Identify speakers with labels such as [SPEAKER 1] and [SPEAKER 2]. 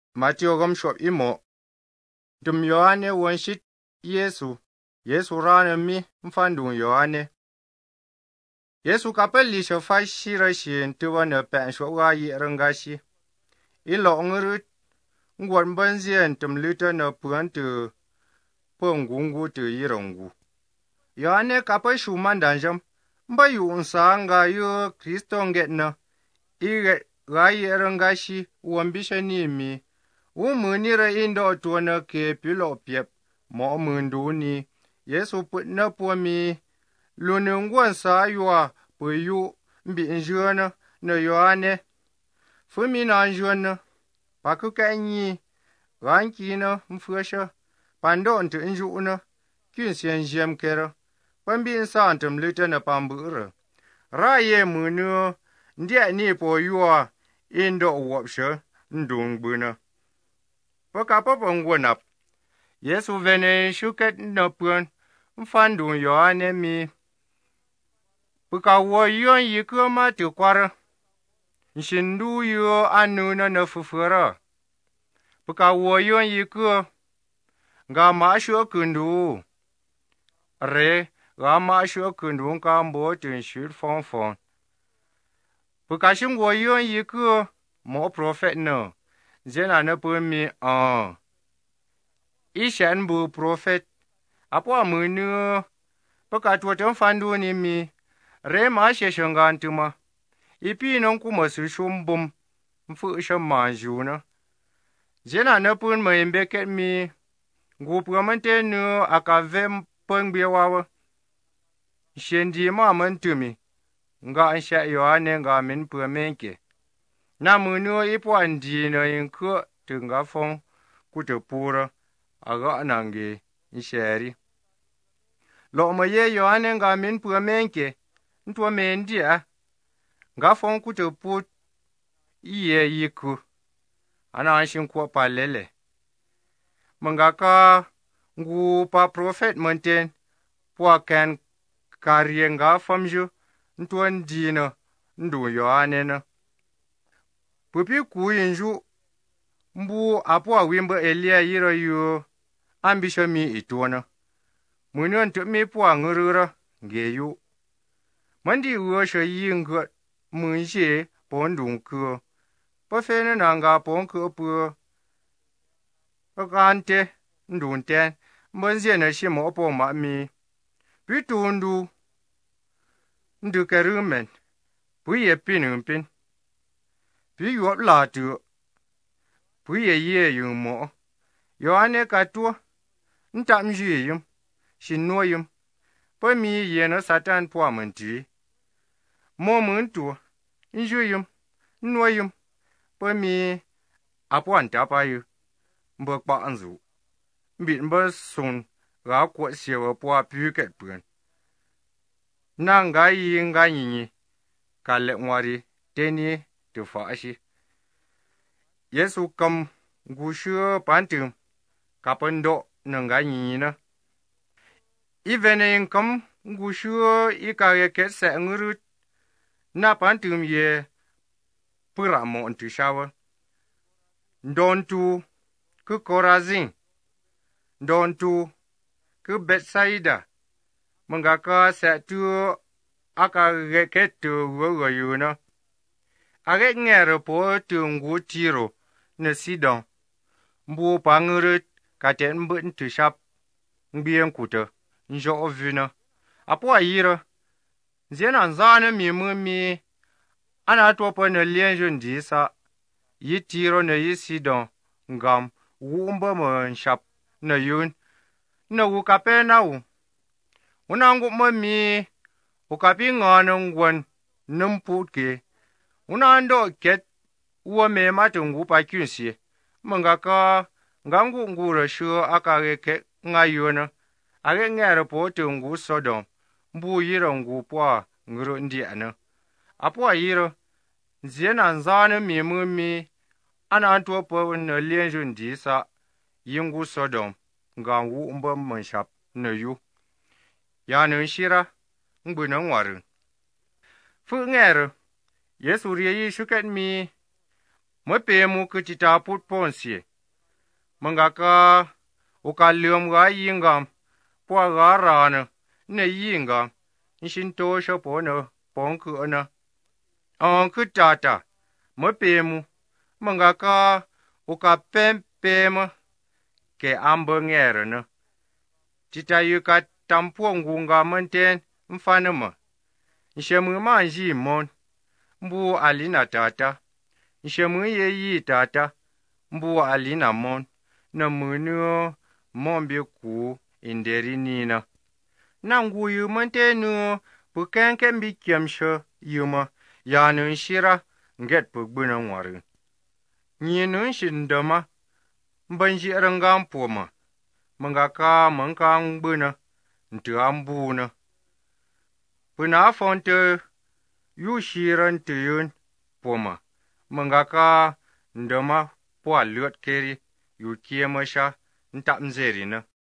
[SPEAKER 1] Matthew gom shop imo. Dum Yohane wonshit Yesu. Yesu rana mi mfandu Yohane. Yesu kapel li shofa shira shin tuwa na pen shwa yi rangashi. Ilo ngurut ngwat mbanzien tum lita na puan tu pungungu tu yirongu. Yohane kapel shuman danjam. Mba yu unsa nga yu Kristo nget na. Ige ga yi rangashi uambisha ni mi. Umunira indo tuwana ke pilo piep mo mundu ni Yesu put na po mi lunungwan sa yua pu yu mbi njuna na Yohane fumi na njuna pakuka nyi ranki na mfusha pando ntu njuna kyun sien jem kera pambi nsa ntum lita na pambura raye munu ndia ni po yua indo wopsha ndungbuna Paka papa ngwanap. Yesu vene shuket na puan. Mfandu Yohane mi. Paka wo yon yikuma tu kwara. Nshindu yo anu na fufura. Paka wo yon yiku. Nga maasho kundu. Re. Nga maasho kundu nka mbo tun shud fon fon. Paka shingwo yon yiku. Mo prophet no. Zena na pu mi Ishan bu prophet Apo munu Paka tuwa fandu ni mi Re ma sheshangan tuma Ipi non kuma su shumbum Mfu shamanjuna Zena na pu mbeket mi Gupu mante nu akave mpengbe wawa Shendi ma mantumi Nga ansha Yohane nga min pu menke Na munu ipo andi na yinku tunga fong kutepura aga nange nsheri. Lo ma ye Yohane nga min pu menke ntwa mendia nga fong kuteput iye yiku ana anshin kwa palele. Mangaka ngu pa prophet manten pwa kan karye nga famju ntwa ndina ndu Yohane na. Pupi kuyinju mbu apo awimba Elia yira yu ambisha mi ituana. Munu ntu mi po ngurura ngeyu. Mandi uosha yinga munje pondunku. Pafene nanga ponku pu. Pakante ndunten mbanze na shimo opo mami. Pitundu ndukerumen. Puye pinumpin. Piyuap latu. Puye ye yumo. Yohane katua. Ntamji yum. Shinua yum. Pami yena satan pwa manti. Momuntu. Nju yum. Nua yum. Pami apwa ntapa yu. Mbakpa anzu. Mbit mba sun. Ga kwa sewa pwa pyuket pwen. Na nga yi nga nyinyi. Kale mwari. Teni. Tufa ashi. Yesu kam ngushu pantum kapendo nanga nyina. Ivene inkam ngushu ikage kese ngurut na pantum ye puramo ntushawa. Ndontu ku Korazin. Ndontu ku Betsaida. Mangaka setu akage ketu wawayuna. Age ngere po tu ngu tiro na Sidon. Mbu pangurut katen mbut ntushap ngbien kuta njo ovina. Apo ayira. Zena nzana mi ana topa na lienjo ndisa. Yi tiro na yi Sidon ngam wumba mwanshap na yun. Na wukape na wu. Unangu mi ukapi ngana ngwan numputke. Unando ket uwa me matungu pa kyunsi. Mangaka ngangu ngura shu akage ke ngayuna. Age ngere po tungu Sodom. Mbu yira ngu pwa nguru ndiana. Apo yira. Zena nzana mi ana antuwa po na lienju ndisa. Yingu Sodom. Ngangu mba manshap na yu. Yana nshira. Mbu na ngwaru. Fu ngere. Yesu riye shuket mi mwe pe mu kitita put ponsi manga ka uka liom ga yingam pwa ga rana ne yingam nshin to sho pono ponku na on kitata mwe pe mu manga ka uka pempema ke ambo ngere na tita yuka tampo ngunga menten mfanema nshemu manji mon mbu alina tata nshemu ye yi tata mbu alina mon na munu mombe ku inderi nina na nguyu mentenu pukenke mbikyemsho yuma yanu nshira nget pugbuna ngwaru nyinu nshindama mbanji rangam poma manga ka manka ngbuna ntu ambuna puna fonte yu shiran tuyun poma manga ka ndama pwa luot keri yu kiemasha nta mzeri na